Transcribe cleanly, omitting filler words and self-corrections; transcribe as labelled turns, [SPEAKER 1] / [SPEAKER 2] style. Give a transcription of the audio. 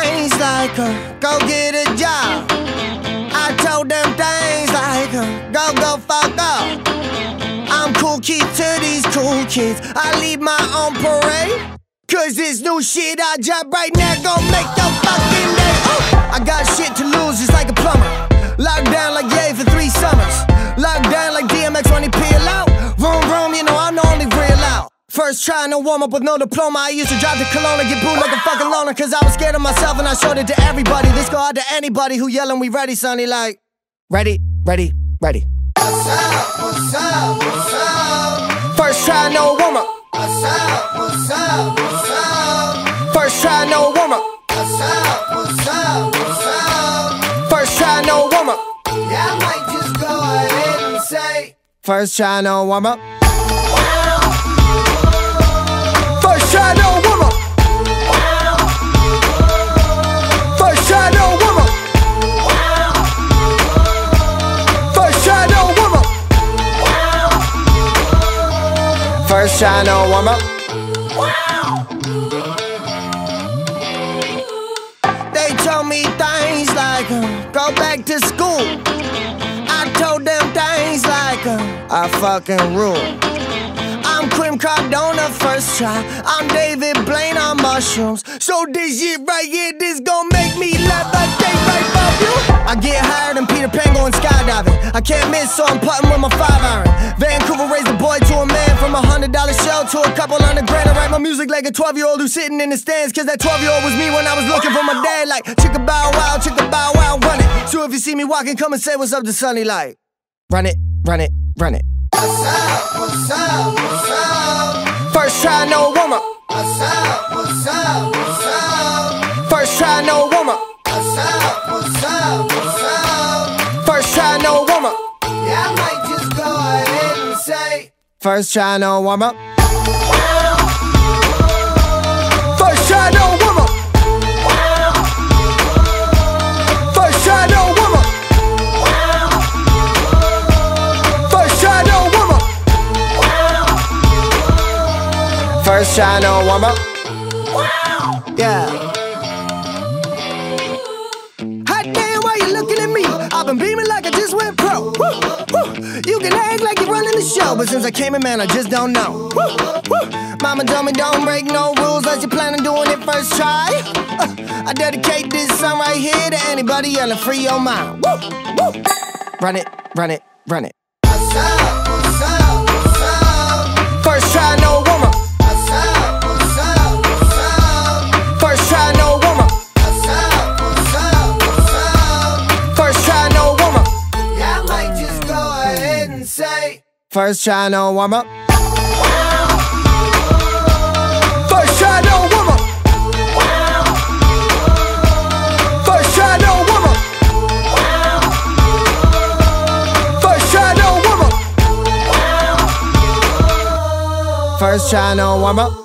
[SPEAKER 1] things like, go get a job. I told them things like, go fuck up. I'm cool kid to these cool kids. I lead my own parade, cause this new shit I drop right now gon' make your fucking day. I got shit to lose just like a plumber. Locked down like Ye for 3 summers. Locked down like DMX when he peel out. Vroom vroom, you know I'm the only real out. First try, no warm up with no diploma. I used to drive to Kelowna, get booed like a fucking loner, cause I was scared of myself and I showed it to everybody. This go out to anybody who yelling we ready, sonny, like ready, ready, ready.
[SPEAKER 2] What's up, what's up, what's up?
[SPEAKER 1] First try, no warm up.
[SPEAKER 2] What's up, what's up, what's up?
[SPEAKER 1] First try, no warm up.
[SPEAKER 2] What's up, what's up, what's up?
[SPEAKER 1] First try, no warm up.
[SPEAKER 2] Yeah, I might just go ahead and say
[SPEAKER 1] first try, no warm up. First try, no warm up. First try, no warm up. First try, no warm up. First try, no warm up. They told me things like, go back to school. I told them things like, I fucking rule. I'm Quim Cardona, first try. I'm David Blaine on mushrooms. So this shit right here, this gon' make me levitate right above you. I get higher than Peter Pan going skydiving. I can't miss, so I'm putting with my 5-iron. Vancouver raised a boy to a man, from $100 show to a couple $100 grand. I write my music like a 12-year-old who's sitting in the stands, cause that 12-year-old was me when I was looking for my dad. Like, chicka bow wow, run it. So if you see me walking, come and say what's up to Sonny, like run it, run it, run it.
[SPEAKER 2] What's up, what's up, what's up?
[SPEAKER 1] First try, no warm up.
[SPEAKER 2] What's up, what's up, what's up?
[SPEAKER 1] First try, no warm up.
[SPEAKER 2] What's up, what's up, what's up?
[SPEAKER 1] First try, no warm up.
[SPEAKER 2] Yeah, I might just go ahead and say
[SPEAKER 1] first try, no warm up. First try, no warm up. First try, no warm up. First try, no warm up. First try, no warm up. Yeah. Hot damn, why you looking at me? I've been beaming like I just went pro. Woo, woo. You can act like you're running the show, but since I came in, man, I just don't know. Woo, woo. Mama told me don't break no rules unless you plan on doing it first try. I dedicate this song right here to anybody yelling free your mind. Woo, woo. Run it, run it, run it.
[SPEAKER 2] What's up, what's up, what's up?
[SPEAKER 1] First try, no warm up.
[SPEAKER 2] What's up, what's up, what's up?
[SPEAKER 1] First try, no warm up.
[SPEAKER 2] What's up, what's up, what's up?
[SPEAKER 1] First try, no warm up.
[SPEAKER 2] Yeah, I might just go ahead and say
[SPEAKER 1] first try, no warm up. First try, no warm up. First try, no warm up. First try, no warm up. First try, no warm up.